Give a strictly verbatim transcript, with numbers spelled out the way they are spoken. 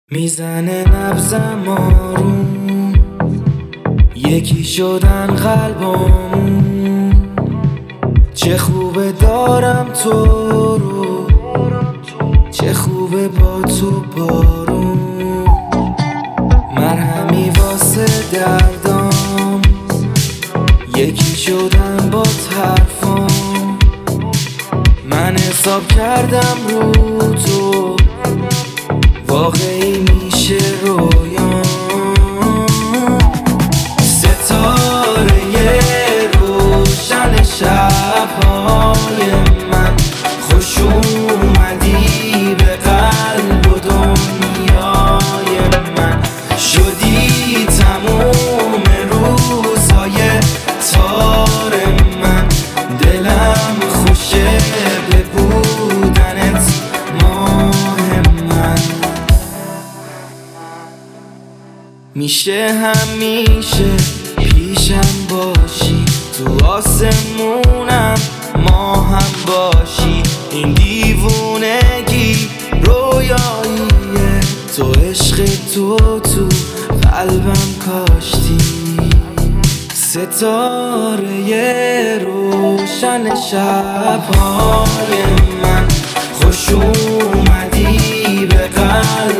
میزنه نبضم آروم، یکی شدن قلبامون. چه خوبه دارم تو رو، چه خوبه با تو بارون. مرهمی واسه دردام، یکی شدن با حرفام. من حساب کردم رو تو، واقعی میشه رویام. ستاره روشن شب‌های من، خوش اومدی به قلب و دنیای من. شدی تموم روزهای تار من، دلم خوشه به بودنت ماه من. میشه همیشه پیشم باشی، تو آسمونم ما هم باشی. این دیوونگی رویاییه، تو عشق تو تو قلبم کاشتی. ستاره روشن شب‌های من، خوش اومدی به قلب